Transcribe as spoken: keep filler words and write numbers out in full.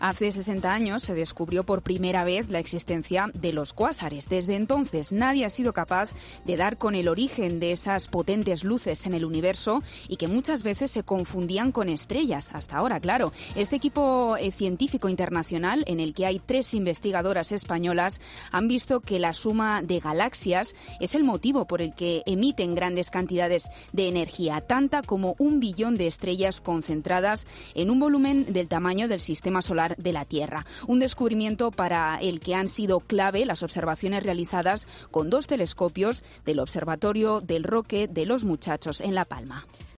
Hace sesenta años se descubrió por primera vez la existencia de los cuásares. Desde entonces nadie ha sido capaz de dar con el origen de esas potentes luces en el universo y que muchas veces se confundían con estrellas. Hasta ahora, claro. Este equipo eh, científico internacional, en el que hay tres investigadoras españolas, han visto que la suma de galaxias es el motivo por el que emiten grandes cantidades de energía, tanta como un billón de estrellas concentradas en un volumen del tamaño del sistema solar de la Tierra. Un descubrimiento para el que han sido clave las observaciones realizadas con dos telescopios del Observatorio del Roque de los Muchachos en La Palma.